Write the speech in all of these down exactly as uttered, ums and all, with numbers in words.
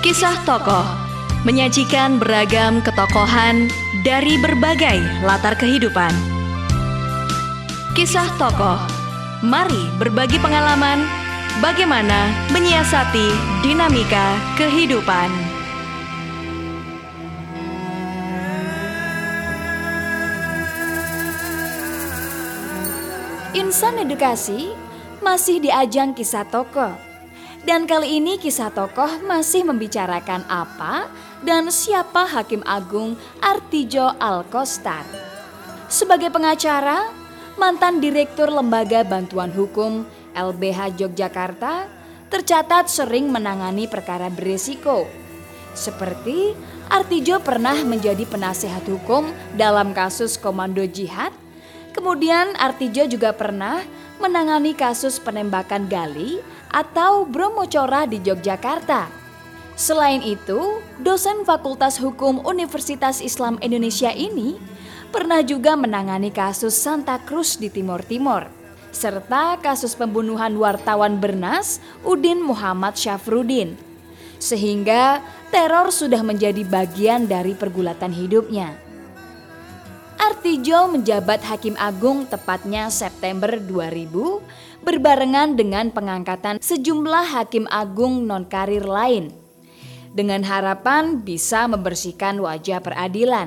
Kisah tokoh menyajikan beragam ketokohan dari berbagai latar kehidupan. Kisah tokoh, mari berbagi pengalaman bagaimana menyiasati dinamika kehidupan. Insan Edukasi masih di ajang kisah tokoh. Dan kali ini kisah tokoh masih membicarakan apa dan siapa Hakim Agung Artidjo Alkostar. Sebagai pengacara, mantan Direktur Lembaga Bantuan Hukum L B H Yogyakarta tercatat sering menangani perkara beresiko. Seperti Artidjo pernah menjadi penasehat hukum dalam kasus Komando Jihad. Kemudian Artidjo juga pernah menangani kasus penembakan gali atau Bromocora di Yogyakarta. Selain itu, dosen Fakultas Hukum Universitas Islam Indonesia ini pernah juga menangani kasus Santa Cruz di Timor Timur, serta kasus pembunuhan wartawan Bernas Udin Muhammad Syafruddin. Sehingga teror sudah menjadi bagian dari pergulatan hidupnya. Artidjo menjabat Hakim Agung tepatnya September dua ribu, berbarengan dengan pengangkatan sejumlah Hakim Agung non-karir lain, dengan harapan bisa membersihkan wajah peradilan.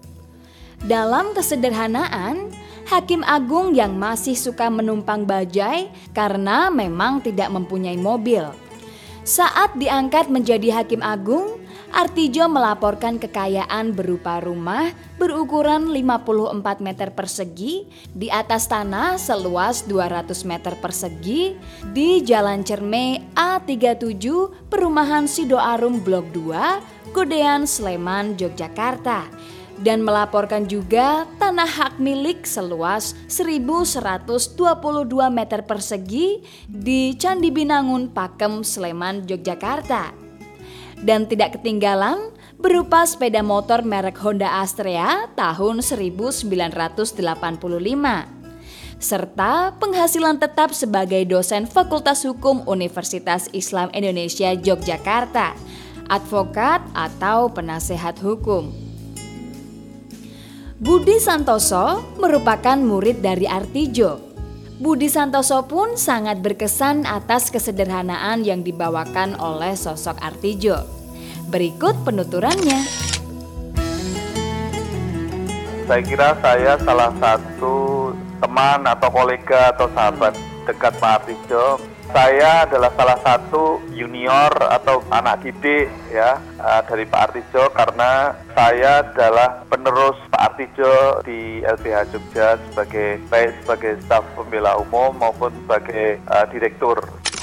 Dalam kesederhanaan, Hakim Agung yang masih suka menumpang bajai karena memang tidak mempunyai mobil. Saat diangkat menjadi Hakim Agung, Artidjo melaporkan kekayaan berupa rumah berukuran lima puluh empat meter persegi di atas tanah seluas dua ratus meter persegi di Jalan Cerme A tiga puluh tujuh, Perumahan Sidoarum Blok dua, Godean, Sleman, Yogyakarta. Dan melaporkan juga tanah hak milik seluas seribu seratus dua puluh dua meter persegi di Candi Binangun, Pakem, Sleman, Yogyakarta. Dan tidak ketinggalan berupa sepeda motor merek Honda Astrea tahun seribu sembilan ratus delapan puluh lima. Serta penghasilan tetap sebagai dosen Fakultas Hukum Universitas Islam Indonesia Yogyakarta, advokat atau penasehat hukum. Budi Santoso merupakan murid dari Artidjo. Budi Santoso pun sangat berkesan atas kesederhanaan yang dibawakan oleh sosok Artidjo. Berikut penuturannya. Saya kira saya salah satu teman atau kolega atau sahabat dekat Pak Artidjo. Saya adalah salah satu junior atau anak didik ya dari Pak Artidjo, karena saya adalah penerus Pak Artidjo di L B H Jogja sebagai baik sebagai staf pembela umum maupun sebagai uh, direktur.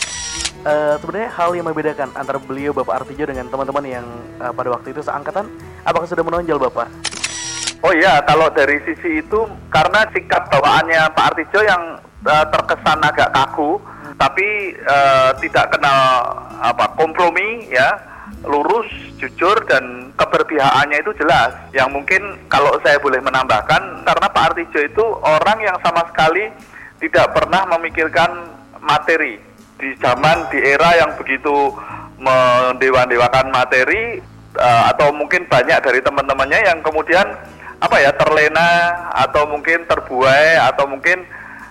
Uh, sebenarnya hal yang membedakan antara beliau Bapak Artidjo dengan teman-teman yang uh, pada waktu itu seangkatan, apakah sudah menonjol Bapak? Oh iya, kalau dari sisi itu karena sikap bawaannya Pak Artidjo yang uh, terkesan agak kaku, tapi uh, tidak kenal apa kompromi ya, lurus, jujur, dan keberpihakannya itu jelas. Yang mungkin kalau saya boleh menambahkan, karena Pak Artidjo itu orang yang sama sekali tidak pernah memikirkan materi. Di zaman, di era yang begitu mendewa-dewakan materi, uh, atau mungkin banyak dari teman-temannya yang kemudian apa ya terlena atau mungkin terbuai atau mungkin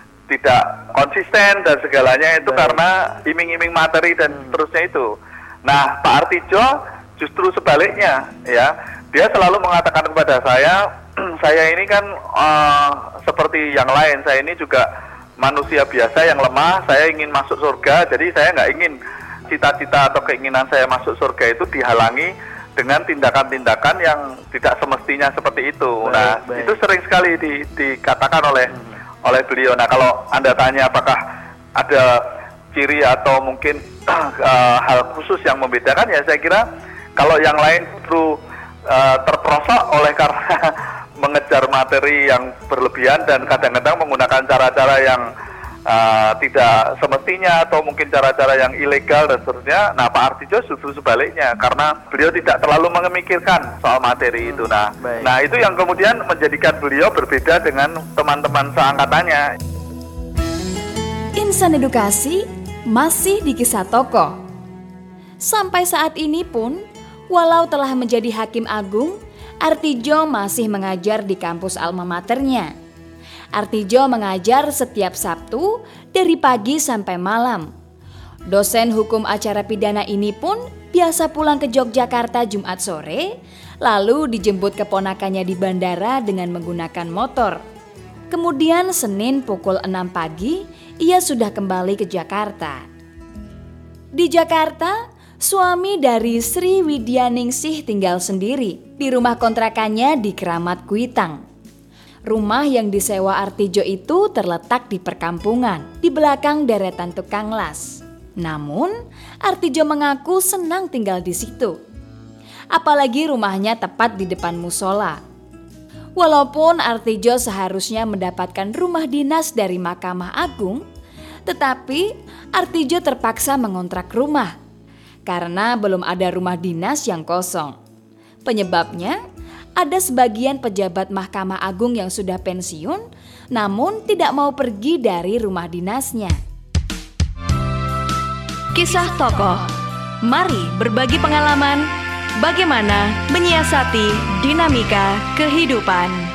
tidak konsisten dan segalanya itu Baik. Karena iming-iming materi dan hmm. seterusnya itu. Nah, Pak Artidjo justru sebaliknya ya, dia selalu mengatakan kepada saya, saya ini kan uh, seperti yang lain, saya ini juga manusia biasa yang lemah, saya ingin masuk surga, jadi saya nggak ingin cita-cita atau keinginan saya masuk surga itu dihalangi dengan tindakan-tindakan yang tidak semestinya seperti itu. Baik, nah, baik. Itu sering sekali di, dikatakan oleh hmm. oleh beliau. Nah, kalau Anda tanya apakah ada ciri atau mungkin uh, hal khusus yang membedakan, ya saya kira kalau yang lain justru uh, terperosok oleh karena mengejar materi yang berlebihan dan kadang-kadang menggunakan cara-cara yang uh, tidak semestinya atau mungkin cara-cara yang ilegal dan seterusnya. Nah, Pak Artidjo justru sebaliknya, karena beliau tidak terlalu memikirkan soal materi itu. Nah, Baik. nah itu yang kemudian menjadikan beliau berbeda dengan teman-teman seangkatannya. Insan Edukasi masih di kisah tokoh. Sampai saat ini pun Walau telah menjadi hakim agung, Artijo masih mengajar di kampus alma maternya. Artijo mengajar setiap Sabtu dari pagi sampai malam. Dosen hukum acara pidana ini pun biasa pulang ke Yogyakarta Jumat sore, lalu dijemput keponakannya di bandara dengan menggunakan motor. Kemudian Senin pukul enam pagi, ia sudah kembali ke Jakarta. Di Jakarta, suami dari Sri Widyaningsih tinggal sendiri di rumah kontrakannya di Keramat Kuitang. Rumah yang disewa Artijo itu terletak di perkampungan, di belakang deretan tukang las. Namun, Artijo mengaku senang tinggal di situ. Apalagi rumahnya tepat di depan musola. Walaupun Artijo seharusnya mendapatkan rumah dinas dari Mahkamah Agung, tetapi Artijo terpaksa mengontrak rumah karena belum ada rumah dinas yang kosong. Penyebabnya, ada sebagian pejabat Mahkamah Agung yang sudah pensiun namun tidak mau pergi dari rumah dinasnya. Kisah tokoh. Mari berbagi pengalaman bagaimana menyiasati dinamika kehidupan.